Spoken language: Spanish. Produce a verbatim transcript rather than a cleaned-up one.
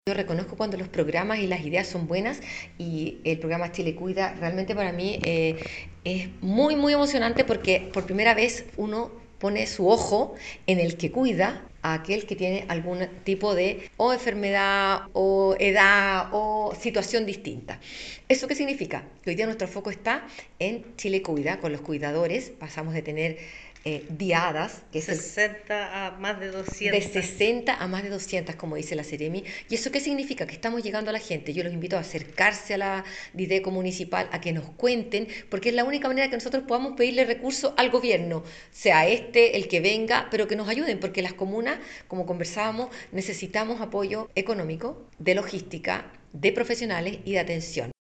Yo reconozco cuando los programas y las ideas son buenas y el programa Chile Cuida realmente para mí eh, es muy muy emocionante porque por primera vez uno pone su ojo en el que cuida a aquel que tiene algún tipo de o enfermedad o edad o situación distinta. ¿Eso qué significa? Que hoy día nuestro foco está en Chile Cuida, con los cuidadores. Pasamos de tener eh, diadas, que es el sesenta a más de de doscientas. sesenta a más de doscientas, como dice la Seremi. ¿Y eso qué significa? Que estamos llegando a la gente. Yo los invito a acercarse a la Dideco municipal, a que nos cuenten, porque es la única manera que nosotros podamos pedirle recursos al gobierno, sea este el que venga, pero que nos ayuden, porque las comunas, como conversábamos, necesitamos apoyo económico, de logística, de profesionales y de atención.